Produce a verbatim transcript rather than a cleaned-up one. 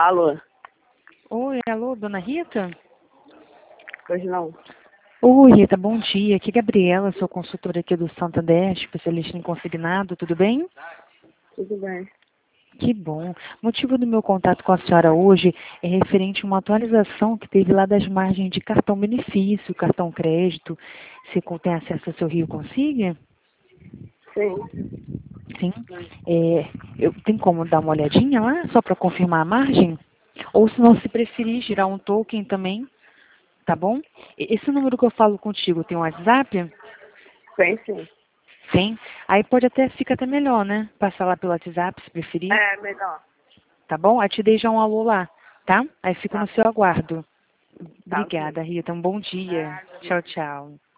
Alô? Oi, alô, dona Rita? Pois não. Oi, Rita, bom dia. Aqui é Gabriela, sou consultora aqui do Santander, especialista em consignado, tudo bem? Tudo bem. Que bom. O motivo do meu contato com a senhora hoje é referente a uma atualização que teve lá das margens de cartão benefício, cartão crédito. Você tem acesso ao seu Rio Consiga? Sim. Sim. É, eu, tem como dar uma olhadinha lá, só para confirmar a margem? Ou se não, se preferir, girar um token também, tá bom? E- Esse número que eu falo contigo tem um WhatsApp? Tem sim. Tem. Aí pode até, fica até melhor, né? Passar lá pelo WhatsApp, se preferir. É, melhor. Tá bom? Aí te dei já um alô lá, tá? Aí fico Tá, no seu aguardo. tá ok. Obrigada, Rita. Um bom dia. Nada, Tchau, tchau.